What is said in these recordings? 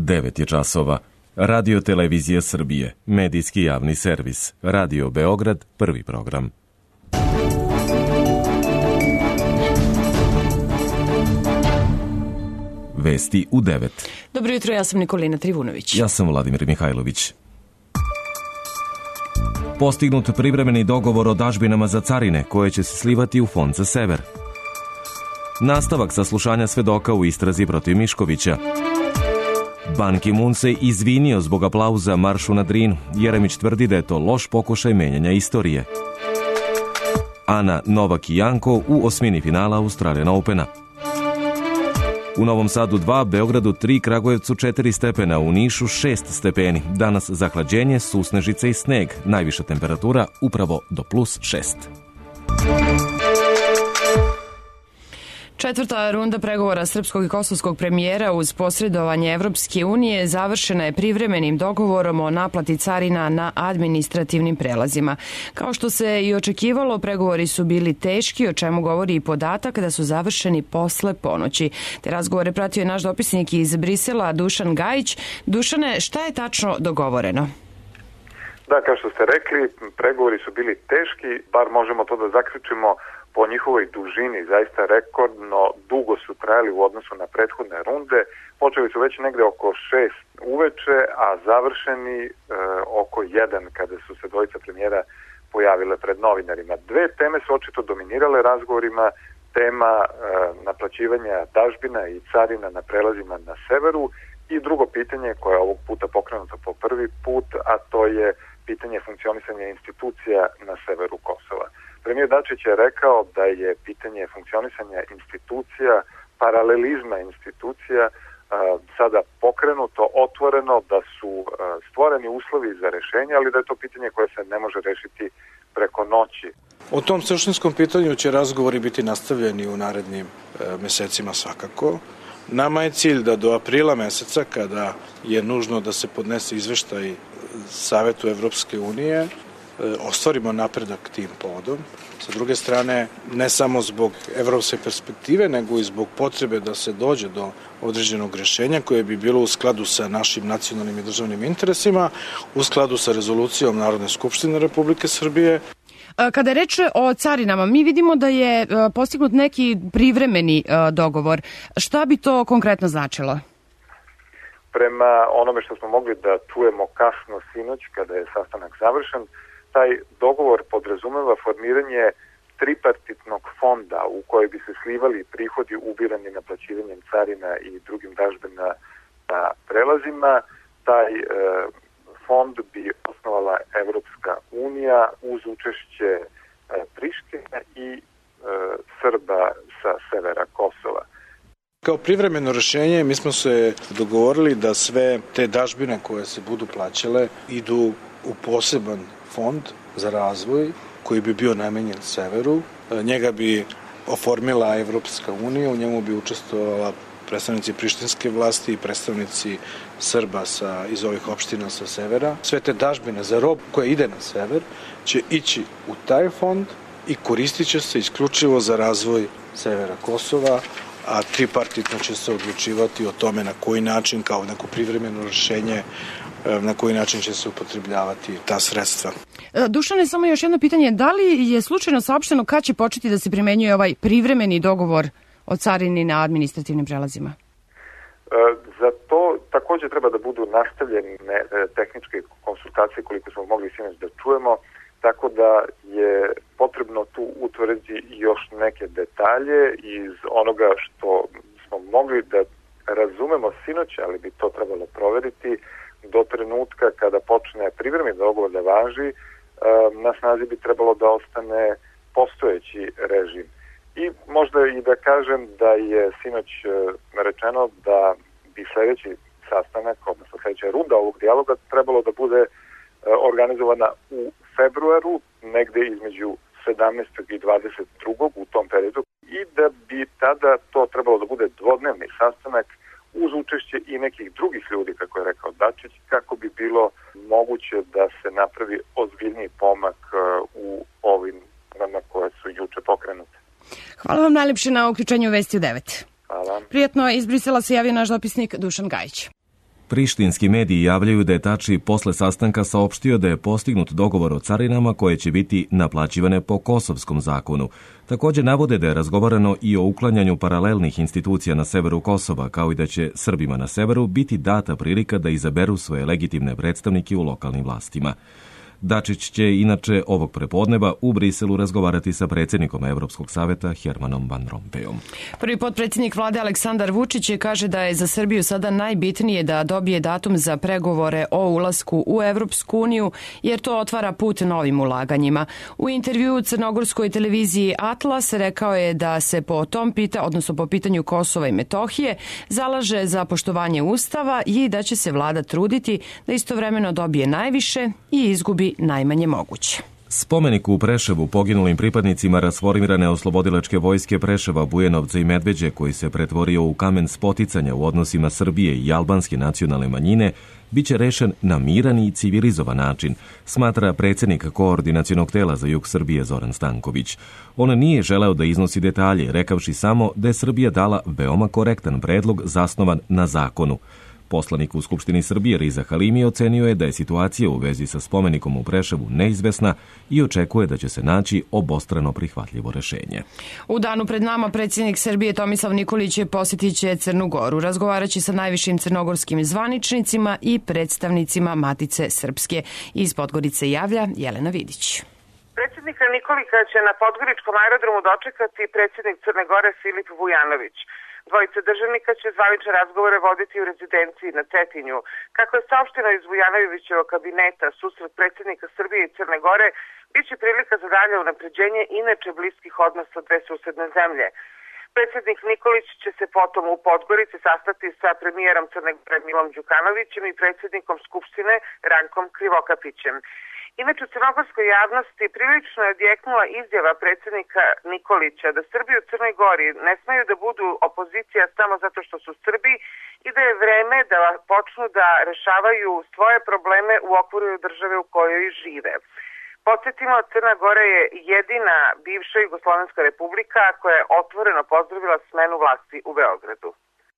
9 je časova. Radio Televizija Srbije, medijski javni servis. Radio Beograd, prvi program. Vesti u 9. Dobro jutro, ja sam Nikolina Trivunović. Ja sam Vladimir Mihajlović. Postignut privremeni dogovor o dažbinama za carine koje će se slivati u Fond za sever. Nastavak saslušanja svedoka u istrazi protiv Miškovića. Ban Ki-moon se izvinio zbog aplauza maršu na Drinu. Jeremić tvrdi da je to loš pokušaj menjanja istorije. Ana, Novak i Janko u osmini finala Australian Opena. U Novom Sadu 2, Beogradu 3, Kragujevcu 4 stepena, u Nišu 6 stepeni. Danas zahlađenje, susnežice i sneg. Najviša temperatura upravo do +6. Četvrta runda pregovora srpskog i kosovskog premijera uz posredovanje Evropske unije završena je privremenim dogovorom o naplati carina na administrativnim prelazima. Kao što se i očekivalo, pregovori su bili teški, o čemu govori i podatak da su završeni posle ponoći. Te razgovore pratio je naš dopisnik iz Brisela, Dušan Gajić. Dušane, šta je tačno dogovoreno? Da, kao što ste rekli, pregovori su bili teški, bar možemo to da zaključimo po njihovoj dužini, zaista rekordno dugo su trajali u odnosu na prethodne runde. Počeli su već negde oko 6 uveče, a završeni oko 1 kada su se dvojica premijera pojavile pred novinarima. Dve teme su očito dominirale razgovorima, tema naplaćivanja dažbina i carina na prelazima na severu i drugo pitanje koje je ovog puta pokrenuto po prvi put, a to je pitanje funkcionisanja institucija na severu Kosova. Premijer Dačić je rekao da je pitanje funkcionisanja institucija, paralelizma institucija sada pokrenuto, otvoreno, da su stvoreni uslovi za rešenje, ali da je to pitanje koje se ne može rešiti preko noći. O tom suštinskom pitanju će razgovori biti nastavljeni u narednim mesecima svakako. Nama je cilj da do aprila meseca, kada je nužno da se podnese izveštaj Savetu Evropske unije, ostvarimo napredak tim povodom. Sa druge strane, ne samo zbog evropske perspektive, nego i zbog potrebe da se dođe do određenog rešenja koje bi bilo u skladu sa našim nacionalnim i državnim interesima, u skladu sa rezolucijom Narodne skupštine Republike Srbije. Kada je reč o carinama, mi vidimo da je postignut neki privremeni dogovor. Šta bi to konkretno značilo? Prema onome što smo mogli da čujemo kasno sinoć kada je sastanak završen, taj dogovor podrazumeva formiranje tripartitnog fonda u kojoj bi se slivali prihodi ubirani naplaćivanjem carina i drugim dažbina na prelazima. Taj fond bi osnovala Evropska unija uz učešće Prištine i Srba sa severa Kosova. Kao privremeno rešenje mi smo se dogovorili da sve te dažbine koje se budu plaćale idu u poseban fond za razvoj koji bi bio namenjen severu. Njega bi oformila Evropska unija, u njemu bi učestvovala predstavnici prištinske vlasti i predstavnici Srba iz ovih opština sa severa. Sve te dažbine za robu koja ide na sever će ići u taj fond i koristit će se isključivo za razvoj severa Kosova, a tripartitno će se odlučivati o tome na koji način, kao neko privremeno rešenje, na koji način će se upotrebljavati ta sredstva. Dušane, samo još jedno pitanje. Da li je slučajno saopšteno kad će početi da se primenjuje ovaj privremeni dogovor o carini na administrativnim prelazima? Za to takođe treba da budu nastavljene tehničke konsultacije koliko smo mogli sinoć da čujemo, tako da je potrebno tu utvrditi još neke detalje iz onoga što smo mogli da razumemo sinoć, ali bi to trebalo proveriti do trenutka kada počne privremeni dogovor da važi. Na snazi bi trebalo da ostane postojeći režim. I možda i da kažem da je sinoć rečeno da bi sledeći sastanak, odnosno sledeća runda ovog dijaloga trebalo da bude organizovana u februaru, negde između 17. i 22. u tom periodu, i da bi tada to trebalo da bude dvodnevni sastanak uz učešće i nekih drugih ljudi, kako je rekao Dačić, kako bi bilo moguće da se napravi ozbiljniji pomak u ovim na koje su juče pokrenute. Hvala vam najlepše na uključenju Vesti u 9. Hvala. Prijetno, iz Brisela se javio naš dopisnik Dušan Gajić. Prištinski mediji javljaju da je Tači posle sastanka saopštio da je postignut dogovor o carinama koje će biti naplaćivane po kosovskom zakonu. Također navode da je razgovarano i o uklanjanju paralelnih institucija na severu Kosova, kao i da će Srbima na severu biti data prilika da izaberu svoje legitimne predstavnike u lokalnim vlastima. Dačić će inače ovog prepodneva u Briselu razgovarati sa predsjednikom Evropskog saveta Hermanom Van Rompuyom. Prvi potpredsjednik vlade Aleksandar Vučić kaže da je za Srbiju sada najbitnije da dobije datum za pregovore o ulasku u Evropsku uniju, jer to otvara put novim ulaganjima. U intervjuu crnogorskoj televiziji Atlas rekao je da se po tom po pitanju Kosova i Metohije zalaže za poštovanje Ustava i da će se vlada truditi da istovremeno dobije najviše i izgubi najmanje moguće. Spomenik u Preševu poginulim pripadnicima rasformirane oslobodilačke vojske Preševa, Bujanovca i Medveđe, koji se pretvorio u kamen spoticanja u odnosima Srbije i albanske nacionalne manjine, biće rešen na miran i civilizovan način, smatra predsjednik Koordinacionog tela za jug Srbije Zoran Stanković. On nije želeo da iznosi detalje, rekavši samo da je Srbija dala veoma korektan predlog zasnovan na zakonu. Poslanik u Skupštini Srbije Riza Halimi ocenio je da je situacija u vezi sa spomenikom u Preševu neizvesna i očekuje da će se naći obostrano prihvatljivo rešenje. U danu pred nama predsjednik Srbije Tomislav Nikolić posjetit će Crnu Goru. Razgovaraće sa najvišim crnogorskim zvaničnicima i predstavnicima Matice Srpske. Iz Podgorice javlja Jelena Vidić. Predsjednika Nikolika će na podgoričkom aerodromu dočekati predsjednik Crne Gore Filip Vujanović. Dvojica državnika će zvanične razgovore voditi u rezidenciji na Cetinju. Kako je saopšteno iz Vujanovićevog kabineta, susret predsjednika Srbije i Crne Gore biće prilika za dalje unapređenje inače bliskih odnosa dve susedne zemlje. Predsjednik Nikolić će se potom u Podgorici sastati sa premijerom Crne Gore Milom Đukanovićem i predsjednikom Skupštine Rankom Krivokapićem. Inače, u crnogorskoj javnosti prilično je odjeknula izjava predsjednika Nikolića da Srbi u Crnoj Gori ne smeju da budu opozicija samo zato što su Srbi i da je vreme da počnu da rešavaju svoje probleme u okviru države u kojoj žive. Podsjetimo, Crna Gora je jedina bivša Jugoslovenska republika koja je otvoreno pozdravila smenu vlasti u Beogradu.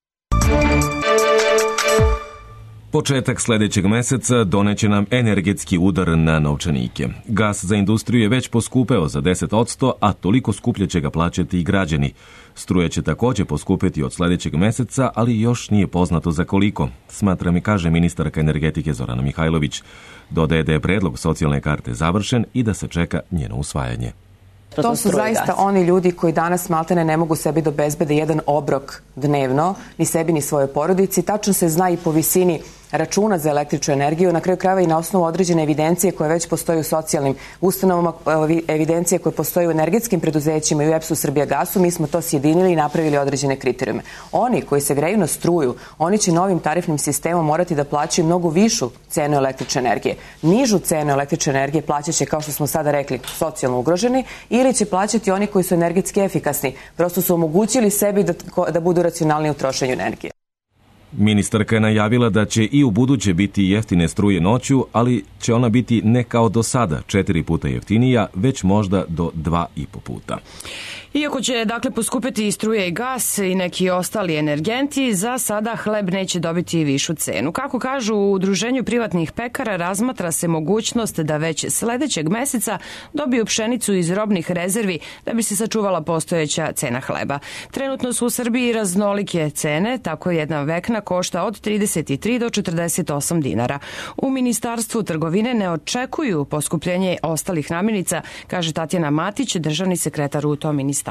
Početak sljedećeg meseca doneće nam energetski udar na novčanike. Gas za industriju je već poskupeo za 10%, a toliko skuplje će ga plaćati i građani. Struja će također poskupeti od sljedećeg meseca, ali još nije poznato za koliko, smatra mi kaže ministarka energetike Zorana Mihajlović. Dodaje da je predlog socijalne karte završen i da se čeka njeno usvajanje. To su zaista oni ljudi koji danas maltene ne mogu sebi da obezbede jedan obrok dnevno, ni sebi ni svojoj porodici. Tačno se zna i po visini računa za električnu energiju, na kraju krajeva i na osnovu određene evidencije koje već postoje u socijalnim ustanovama, evidencije koje postoje u energetskim preduzećima i u EPS-u Srbijagasu, mi smo to sjedinili i napravili određene kriterijume. Oni koji se greju na struju, oni će novim tarifnim sistemom morati da plaćaju mnogo višu cenu električne energije. Nižu cenu električne energije plaćat će, kao što smo sada rekli, socijalno ugroženi ili će plaćati oni koji su energetski efikasni. Prosto su omogućili sebi da budu racionalni u trošenju energije. Ministarka je najavila da će i u buduće biti jeftine struje noću, ali će ona biti ne kao do sada 4 puta jeftinija, već možda do 2,5 puta. Iako će poskupiti i struje i gas i neki ostali energenti, za sada hleb neće dobiti višu cenu. Kako kažu u Udruženju privatnih pekara, razmatra se mogućnost da već sljedećeg meseca dobiju pšenicu iz robnih rezervi da bi se sačuvala postojeća cena hleba. Trenutno su u Srbiji raznolike cene, tako jedna vekna košta od 33 do 48 dinara. U Ministarstvu trgovine ne očekuju poskupljenje ostalih namirnica, kaže Tatjana Matić, državni sekretar u tom ministarstvu.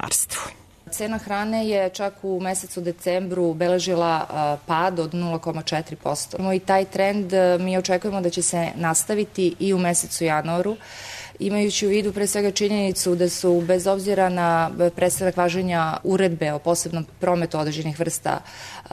Cena hrane je čak u mesecu decembru beležila pad od 0,4%. I taj trend mi očekujemo da će se nastaviti i u mesecu januaru, imajući u vidu pre svega činjenicu da su, bez obzira na prestanak važenja uredbe o posebnom prometu određenih vrsta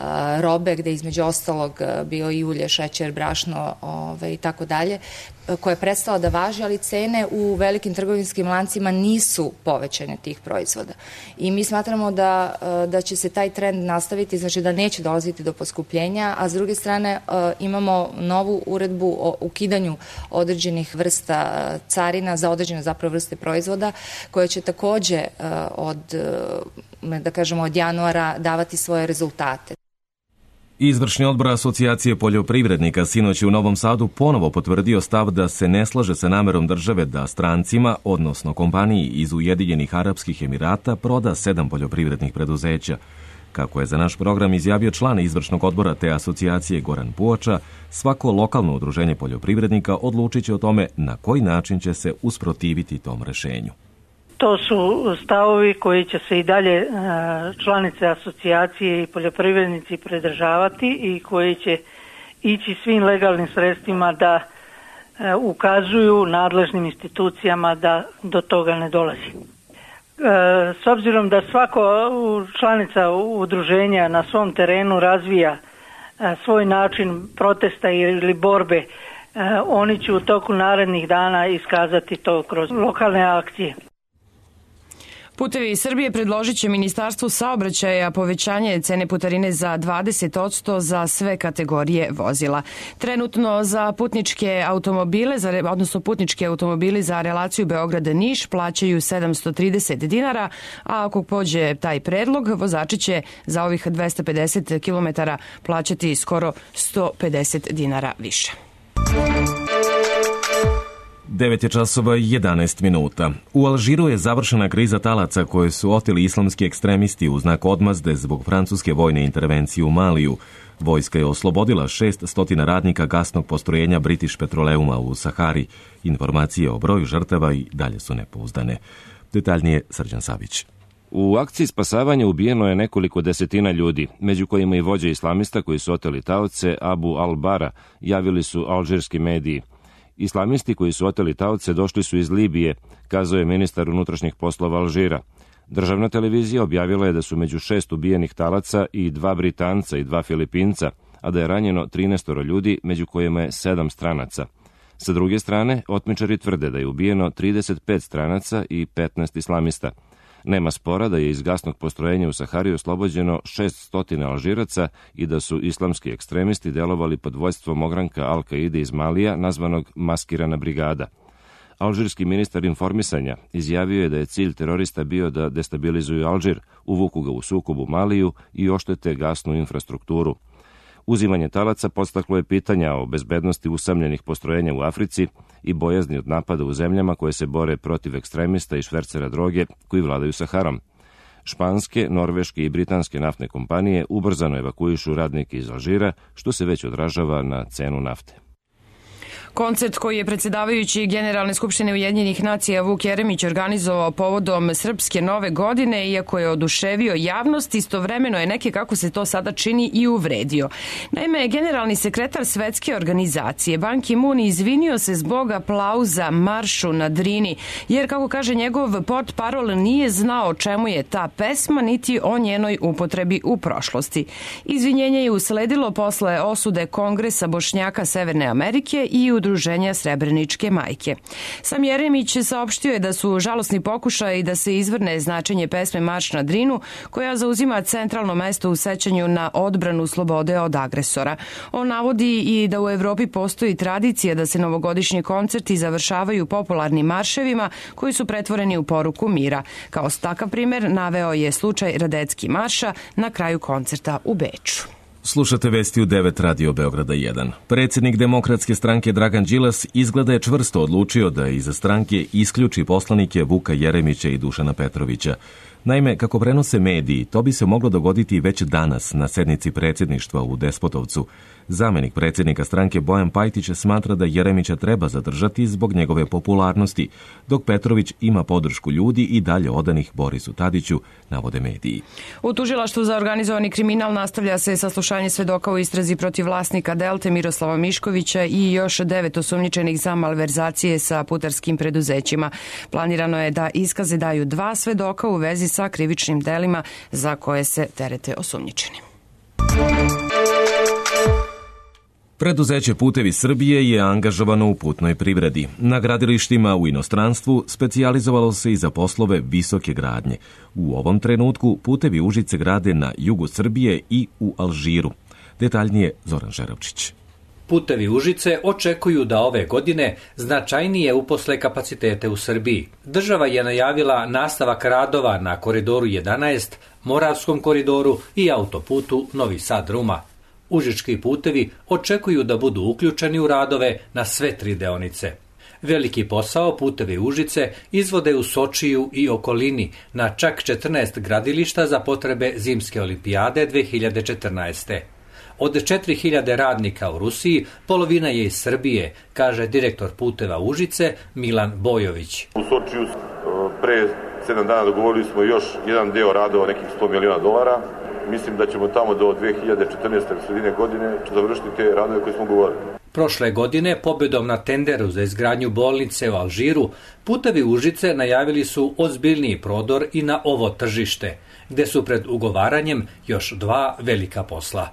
robe, gde između ostalog bio i ulje, šećer, brašno i tako dalje, koja je prestala da važi, ali cene u velikim trgovinskim lancima nisu povećane tih proizvoda. I mi smatramo da će se taj trend nastaviti, znači da neće dolaziti do poskupljenja, a s druge strane imamo novu uredbu o ukidanju određenih vrsta carina za određene zapravo vrste proizvoda, koje će takođe od januara davati svoje rezultate. Izvršni odbor Asocijacije poljoprivrednika sinoć je u Novom Sadu ponovo potvrdio stav da se ne slaže sa namerom države da strancima, odnosno kompaniji iz Ujedinjenih Arapskih Emirata, proda 7 poljoprivrednih preduzeća. Kako je za naš program izjavio član izvršnog odbora te asocijacije Goran Puoča, svako lokalno udruženje poljoprivrednika odlučit će o tome na koji način će se usprotiviti tom rešenju. To su stavovi koji će se i dalje članice asocijacije i poljoprivrednici pridržavati i koji će ići svim legalnim sredstvima da ukazuju nadležnim institucijama da do toga ne dolazi. S obzirom da svako članica udruženja na svom terenu razvija svoj način protesta ili borbe, oni će u toku narednih dana iskazati to kroz lokalne akcije. Putevi Srbije predložit će Ministarstvu saobraćaja povećanje cene putarine za 20% za sve kategorije vozila. Trenutno za putničke automobili za relaciju Beograd-Niš plaćaju 730 dinara, a ako pođe taj predlog, vozači će za ovih 250 km plaćati skoro 150 dinara više. 9:11. U Alžiru je završena kriza talaca koje su oteli islamski ekstremisti u znak odmazde zbog francuske vojne intervencije u Maliju. Vojska je oslobodila 600 radnika gasnog postrojenja British Petroleuma u Sahari. Informacije o broju žrtava i dalje su nepouzdane. Detaljnije Srđan Savić. U akciji spasavanja ubijeno je nekoliko desetina ljudi, među kojima i vođa islamista koji su oteli taoce Abu al-Bara, javili su alžirski mediji. Islamisti koji su oteli taoce došli su iz Libije, kazao je ministar unutrašnjih poslova Alžira. Državna televizija objavila je da su među 6 ubijenih talaca i 2 Britanca i 2 Filipinca, a da je ranjeno 13 ljudi, među kojima je 7 stranaca. Sa druge strane, otmičari tvrde da je ubijeno 35 stranaca i 15 islamista. Nema spora da je iz gasnog postrojenja u Sahari oslobođeno 600 Alžiraca i da su islamski ekstremisti delovali pod vođstvom ogranka Al-Kaide iz Malija, nazvanog Maskirana brigada. Alžirski ministar informisanja izjavio je da je cilj terorista bio da destabilizuju Alžir, uvuku ga u sukob u Maliju i oštete gasnu infrastrukturu. Uzimanje talaca podstaklo je pitanja o bezbednosti usamljenih postrojenja u Africi i bojazni od napada u zemljama koje se bore protiv ekstremista i švercera droge koji vladaju Saharom. Španske, norveške i britanske naftne kompanije ubrzano evakuišu radnike iz Alžira, što se već odražava na cenu nafte. Koncert koji je predsjedavajući Generalne skupštine Ujedinjenih nacija Vuk Jeremić organizovao povodom Srpske nove godine, iako je oduševio javnost, istovremeno je neke, kako se to sada čini, i uvredio. Naime, generalni sekretar Svetske organizacije Ban Ki-moon izvinio se zbog aplauza maršu na Drini, jer, kako kaže njegov portparol, nije znao čemu je ta pesma, niti o njenoj upotrebi u prošlosti. Izvinjenje je usledilo posle osude Kongresa Bošnjaka Severne Amerike i Udruženja Srebreničke majke. Sam Jeremić saopštio je da su žalosni pokušaji da se izvrne značenje pesme Marš na Drinu, koja zauzima centralno mesto u sećanju na odbranu slobode od agresora. On navodi i da u Evropi postoji tradicija da se novogodišnji koncerti završavaju popularnim marševima koji su pretvoreni u poruku mira. Kao takav primer naveo je slučaj Radecki marša na kraju koncerta u Beču. Slušate vesti u 9 Radio Beograda 1. Predsjednik Demokratske stranke Dragan Đilas izgleda je čvrsto odlučio da iza stranke isključi poslanike Vuka Jeremića i Dušana Petrovića. Naime, kako prenose mediji, to bi se moglo dogoditi već danas na sednici predsjedništva u Despotovcu. Zamenik predsjednika stranke Bojan Pajtić smatra da Jeremića treba zadržati zbog njegove popularnosti, dok Petrović ima podršku ljudi i dalje odanih Borisu Tadiću, navode mediji. U tužilaštvu za organizovani kriminal nastavlja se saslušanje svedoka u istrazi protiv vlasnika Delte Miroslava Miškovića i još 9 osumnjičenih za malverzacije sa putarskim preduzećima. Planirano je da iskaze daju 2 svedoka u vezi sa krivičnim delima za koje se terete osumnjičeni. Preduzeće Putevi Srbije je angažovano u putnoj privredi. Na gradilištima u inostranstvu specijalizovalo se i za poslove visoke gradnje. U ovom trenutku Putevi Užice grade na jugu Srbije i u Alžiru. Detaljnije Zoran Žeravčić. Putevi Užice očekuju da ove godine značajnije uposle kapacitete u Srbiji. Država je najavila nastavak radova na koridoru 11, Moravskom koridoru i autoputu Novi Sad-Ruma. Užički putevi očekuju da budu uključeni u radove na sve 3 deonice. Veliki posao putevi Užice izvode u Sočiju i okolini na čak 14 gradilišta za potrebe Zimske olimpijade 2014. Od 4000 radnika u Rusiji, polovina je iz Srbije, kaže direktor puteva Užice Milan Bojović. U Sočiju pre 7 dana dogovorili smo još jedan deo radova, nekih $100 miliona. Mislim da ćemo tamo do 2014. sredine godine završiti te radove koje smo govorili. Prošle godine, pobedom na tenderu za izgradnju bolnice u Alžiru, putevi Užice najavili su ozbiljniji prodor i na ovo tržište, gde su pred ugovaranjem još 2 velika posla.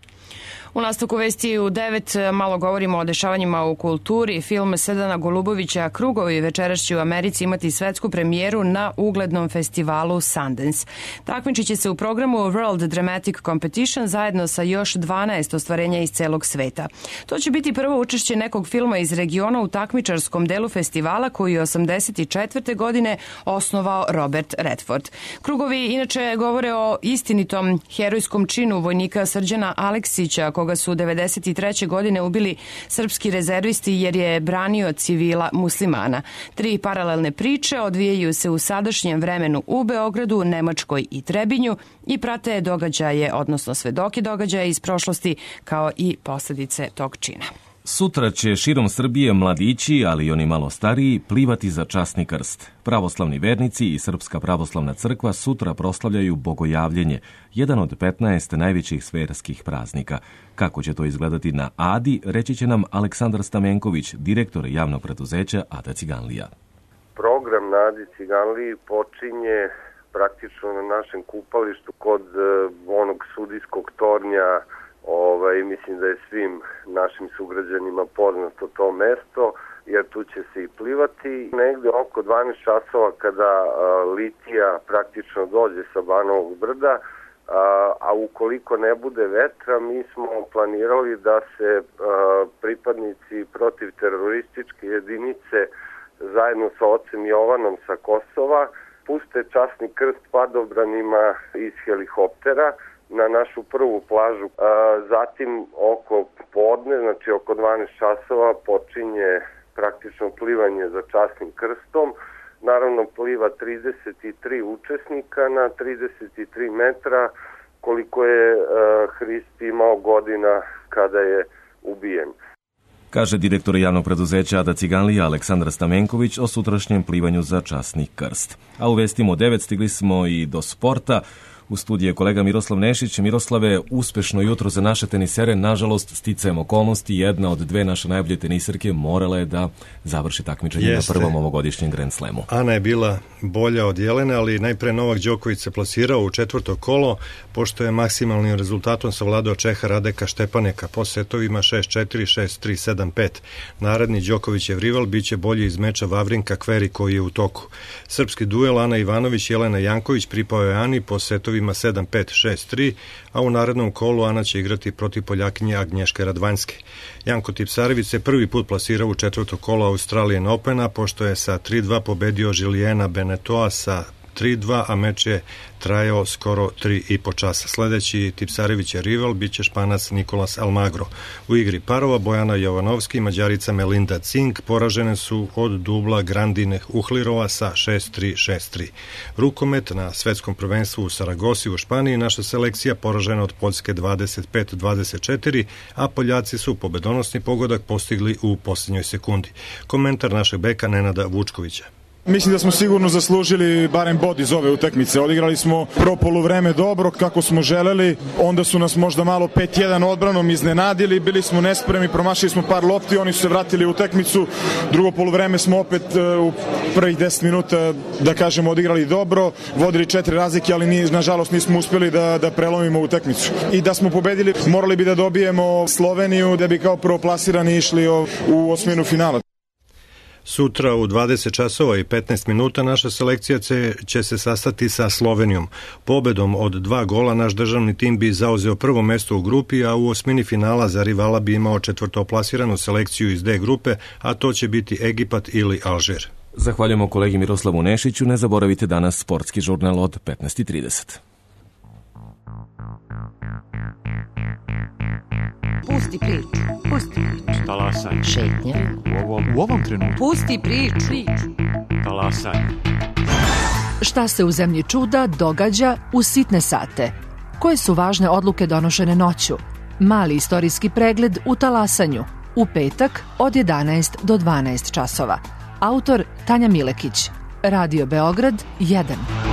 U nastavku vesti u 9 malo govorimo o dešavanjima u kulturi. Film Sedana Golubovića Krugovi večeras će u Americi imati svetsku premijeru na uglednom festivalu Sundance. Takmičit će se u programu World Dramatic Competition zajedno sa još 12 ostvarenja iz celog sveta. To će biti prvo učešće nekog filma iz regiona u takmičarskom delu festivala koji je 1984. godine osnovao Robert Redford. Krugovi inače govore o istinitom herojskom činu vojnika Srđana Aleksića, koga su 1993. godine ubili srpski rezervisti jer je branio civila muslimana. 3 paralelne priče odvijaju se u sadašnjem vremenu u Beogradu, Nemačkoj i Trebinju i prate događaje, odnosno svedoke događaja iz prošlosti kao i posljedice tog čina. Sutra će širom Srbije mladići, ali i oni malo stariji, plivati za časni krst. Pravoslavni vernici i Srpska pravoslavna crkva sutra proslavljaju Bogojavljenje, jedan od 15 najvećih sverskih praznika. Kako će to izgledati na Adi, reći će nam Aleksandar Stamenković, direktor javnog preduzeća Ada Ciganlija. Program na Adi Ciganliji počinje praktično na našem kupalištu kod onog sudijskog tornja. Mislim da je svim našim sugrađanima poznato to mesto, jer tu će se i plivati. Negde oko 12 časova kada litija praktično dođe sa Banovog brda, a ukoliko ne bude vetra, mi smo planirali da se pripadnici protivterorističke jedinice zajedno sa ocem Jovanom sa Kosova puste časni krst padobranima iz helikoptera na našu prvu plažu. Zatim oko podne, znači oko 12 časova, počinje praktično plivanje za časnim krstom. Naravno pliva 33 učesnika na 33 metra, koliko je Hrist imao godina kada je ubijen. Kaže direktor javnog preduzeća Ada Ciganlija Aleksandar Stamenković o sutrašnjem plivanju za časni krst. A u vestima u 9 stigli smo i do sporta. U studiju je kolega Miroslav Nešić. Miroslave, uspešno jutro za naše tenisere. Nažalost, sticajem okolnosti, jedna od 2 naše najbolje teniserke morala je da završi takmičenje na prvom ovogodišnjem Grand Slamu. Ana je bila bolja od Jelene, ali najpre Novak Đoković se plasirao u 4. kolo, pošto je maksimalnim rezultatom savladao Čeha Radeka Štepaneka po setovima 6-4, 6-3, 7-5. Naredni Đokovićev rival biće bolji iz meča Vavrinka Kveri koji je u toku. Srpski duel Ana Ivanović, Jelena Janković pripao je Ani po setovima 7-5, 6-3, a u narednom kolu Ana će igrati protiv Poljakinje Agnješke Radvanjske. Janko Tipsarević se prvi put plasirao u 4. kolo Australian Opena, pošto je sa 3-2 pobedio Žilijena Benetoa sa 3-2, a meč je trajao skoro 3,5 časa. Sledeći Tipsarević je rival, bit će Španac Nikolas Almagro. U igri parova Bojana Jovanovski i Mađarica Melinda Cink poražene su od dubla Grandine Uhlirova sa 6-3, 6-3. Rukomet na svetskom prvenstvu u Saragosi u Španiji naša selekcija poražena od Poljske 25-24, a Poljaci su pobedonosni pogodak postigli u posljednjoj sekundi. Komentar našeg beka Nenada Vučkovića. Mislim da smo sigurno zaslužili barem bod iz ove utakmice. Odigrali smo prvo poluvreme dobro kako smo želeli, onda su nas možda malo 5-1 odbranom iznenadili, bili smo nespremni, promašili smo par lopti, oni su se vratili u utakmicu. Drugo poluvreme smo opet u prvih 10 minuta, da kažemo, odigrali dobro, vodili 4 razlike, ali nažalost nismo uspjeli da prelomimo utakmicu. I da smo pobedili, morali bi da dobijemo Sloveniju da bi kao prvoplasirani išli u osminu finala. Sutra u 20 časova i 15 minuta naša selekcija će se sastati sa Slovenijom. Pobedom od 2 gola naš državni tim bi zauzeo prvo mesto u grupi, a u osmini finala za rivala bi imao četvrtoplasiranu selekciju iz D grupe, a to će biti Egipat ili Alžir. Zahvaljujemo kolegi Miroslavu Nešiću. Ne zaboravite danas sportski žurnal od 15:30. Pusti priču. Pusti priču. Talasaj. Šetnja. U ovom trenutku. Pusti priču. Talasaj. Šta se u zemlji čuda događa u sitne sate? Koje su važne odluke donošene noću? Mali istorijski pregled u Talasanju. U petak od 11 do 12 časova. Autor Tanja Milekić. Radio Beograd 1.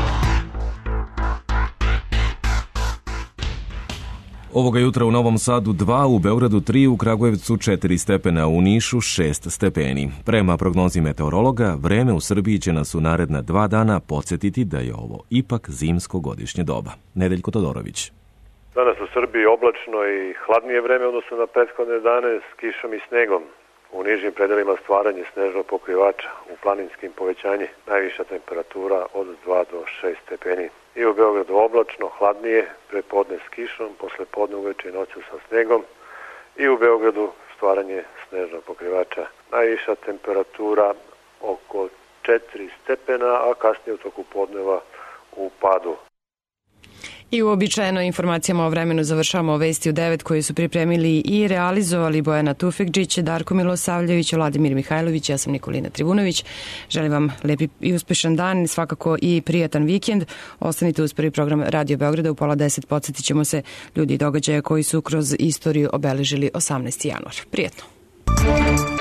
Ovoga jutra u Novom Sadu 2, u Beogradu 3, u Kragujevcu 4 stepena, u Nišu 6 stepeni. Prema prognozi meteorologa, vreme u Srbiji će nas u naredna 2 dana podsjetiti da je ovo ipak zimsko godišnje doba. Nedeljko Todorović. Danas u Srbiji oblačno i hladnije vreme odnosno na prethodne dane s kišom i snegom. U nižim predelima stvaranje snežnog pokrivača, u planinskim povećanje, najviša temperatura od 2 do 6 stepeni. I u Beogradu oblačno, hladnije, prepodne s kišom, posle podne uveče i noću sa snegom. I u Beogradu stvaranje snežnog pokrivača, najviša temperatura oko 4 stepena, a kasnije u toku podneva u padu. I uobičajeno informacijama o vremenu završavamo vesti u 9 koje su pripremili i realizovali Bojana Tufekđić, Darko Milosavljević, Vladimir Mihajlović, ja sam Nikolina Trivunović. Želim vam lepi i uspešan dan, svakako i prijatan vikend. Ostanite uz prvi program Radio Beograda u 9:30. Podsjetit ćemo se ljudi i događaja koji su kroz istoriju obeležili 18. januar. Prijetno.